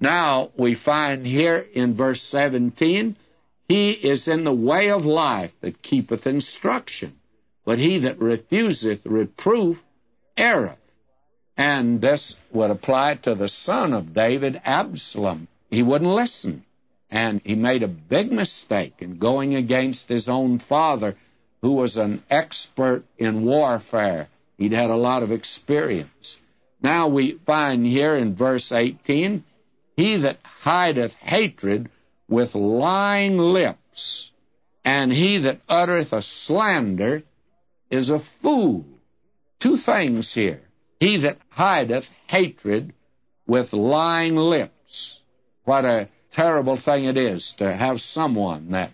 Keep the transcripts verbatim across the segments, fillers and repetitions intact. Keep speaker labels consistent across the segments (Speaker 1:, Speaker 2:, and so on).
Speaker 1: Now, we find here in verse seventeen, he is in the way of life that keepeth instruction, but he that refuseth reproof erreth. And this would apply to the son of David, Absalom. He wouldn't listen, and he made a big mistake in going against his own father, who was an expert in warfare. He'd had a lot of experience. Now we find here in verse eighteen, he that hideth hatred with lying lips, and he that uttereth a slander is a fool. Two things here. He that hideth hatred with lying lips. What a terrible thing it is to have someone that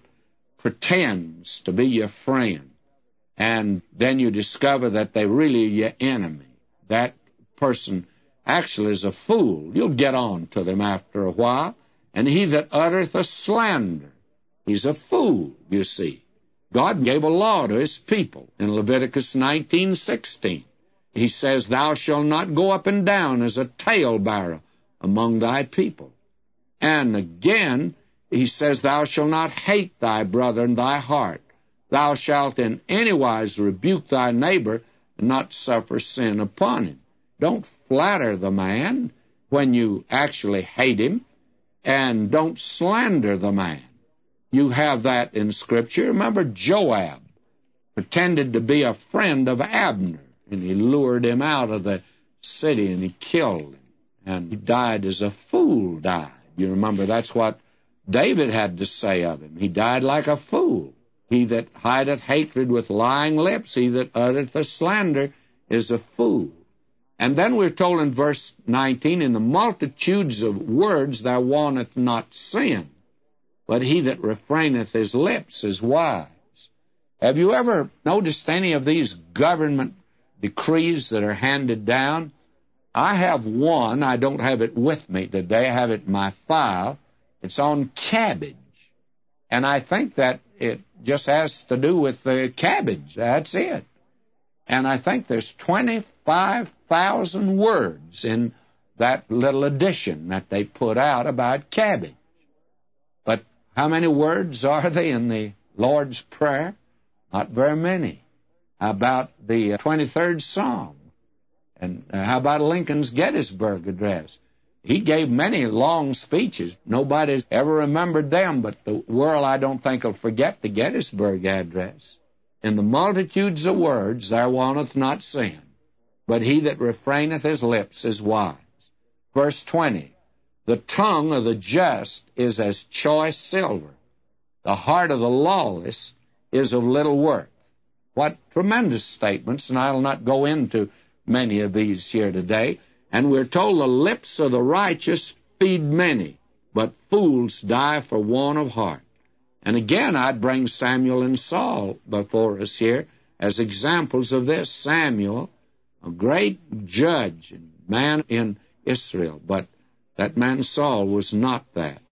Speaker 1: pretends to be your friend, and then you discover that they really are your enemy. That person actually is a fool. You'll get on to them after a while. And he that uttereth a slander, he's a fool, you see. God gave a law to his people in Leviticus nineteen sixteen. He says, thou shalt not go up and down as a talebearer among thy people. And again, he says, thou shalt not hate thy brother in thy heart. Thou shalt in any wise rebuke thy neighbor, and not suffer sin upon him. Don't flatter the man when you actually hate him, and don't slander the man. You have that in Scripture. Remember, Joab pretended to be a friend of Abner, and he lured him out of the city, and he killed him. And he died as a fool died. You remember, that's what David had to say of him. He died like a fool. He that hideth hatred with lying lips, he that uttereth a slander, is a fool. And then we're told in verse nineteen, in the multitudes of words thou wantest not sin, but he that refraineth his lips is wise. Have you ever noticed any of these government decrees that are handed down? I have one. I don't have it with me today. I have it in my file. It's on cabbage. And I think that it just has to do with the cabbage. That's it. And I think there's twenty-five thousand words in that little edition that they put out about cabbage. But how many words are they in the Lord's Prayer? Not very many. How about the twenty-third Psalm? And how about Lincoln's Gettysburg Address? He gave many long speeches. Nobody's ever remembered them, but the world, I don't think, will forget the Gettysburg Address. In the multitudes of words there wanteth not sin, but he that refraineth his lips is wise. Verse twenty, the tongue of the just is as choice silver. The heart of the lawless is of little worth. What tremendous statements, and I'll not go into many of these here today. And we're told the lips of the righteous feed many, but fools die for want of heart. And again, I'd bring Samuel and Saul before us here as examples of this. Samuel, a great judge and man in Israel, but that man Saul was not that.